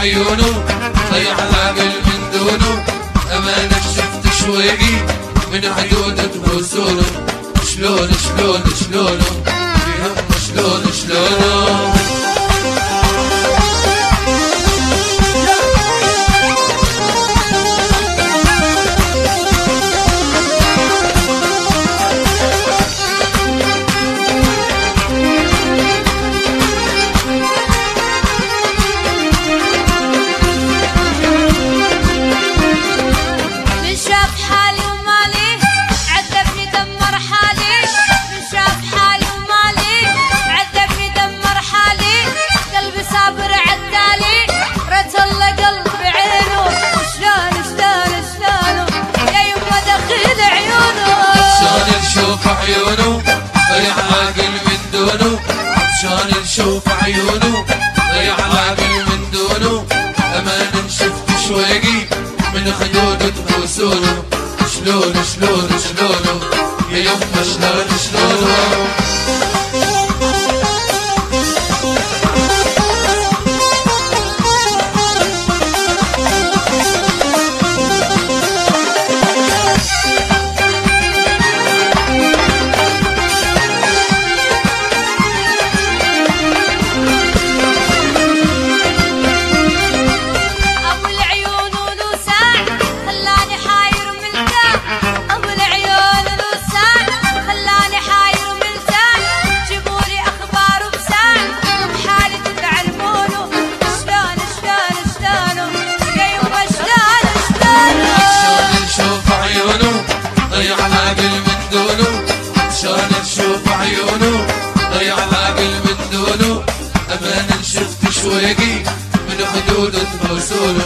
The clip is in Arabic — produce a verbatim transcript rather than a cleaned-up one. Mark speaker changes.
Speaker 1: عيونه ضيع العقل من دونه أمانة شفت شويقي من حدودة بوصوله شلون شلون شلونه يهم شلون شلونه عيونه ضيع العقل من دونه شلون نشوف عيونه ضيع العقل من دونه أمانة شفت شويقي من خدوده بوصوله شلون شلون شلونه يا يما شلون شلونه ضيع العقل من دونه شلون نشوف عيونه ضيع العقل من دونه أمانة شفت شويقي من خدوده بوصوله